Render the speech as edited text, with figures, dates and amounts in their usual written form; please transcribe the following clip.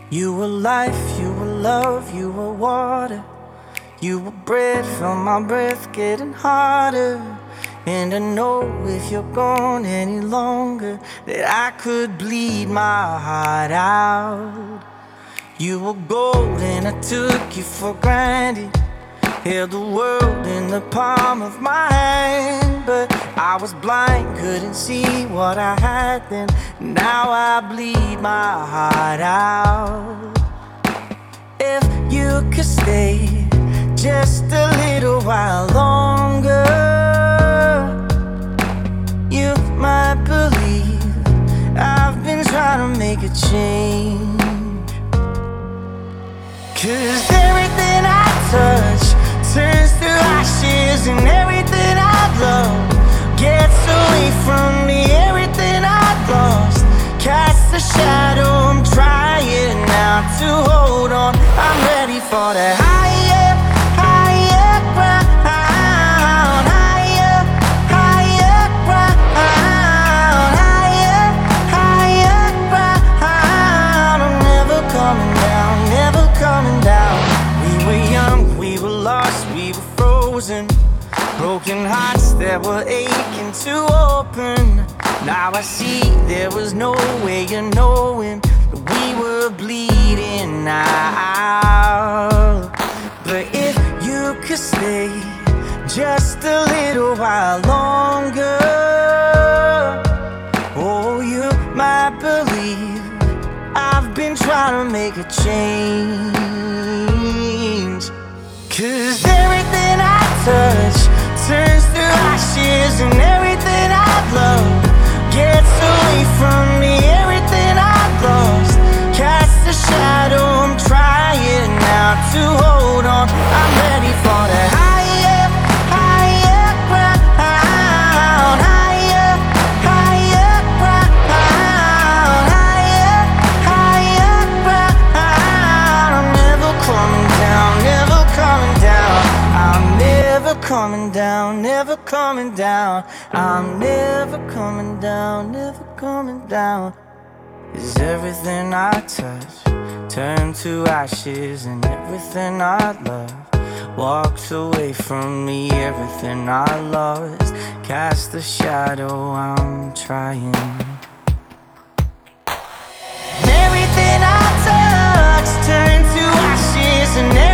You were life, you were love, you were water. You were breath, felt my breath getting harder. And I know if you're gone any longer that I could bleed my heart out. You were gold and I took you for granted. Held the world in the palm of my hand, but I was blind, couldn't see what I had then. Now I bleed my heart out. If you could stay just a little while longer, you might believe I've been trying to make a change. 'Cause everything I touch turns to ashes, and everything I love gets away from me. Everything I've lost casts a shadow. I'm trying now to hold on. I'm ready for the higher, higher ground. Higher, higher ground. Higher, higher ground. I'm never coming down, never coming down. We were young, we were lost, we were frozen. Broken hearts that were aching to open. Now I see there was no way of knowing that we were bleeding out. But if you could stay just a little while longer, oh, you might believe I've been trying to make a change. 'Cause everything I touch turns to ashes, and everything I love gets away from me. Everything I've lost casts a shadow. I'm trying now to hold on. I'm ready for the higher, higher ground. Higher, higher ground. Higher, higher ground. I'm never coming down, never coming down. I'm never coming down, never coming down. I'm never coming down, never coming down. 'Cause everything I touch turns to ashes, and everything I love walks away from me. Everything I lost casts a shadow. I'm trying. Everything I touch turns to ashes, and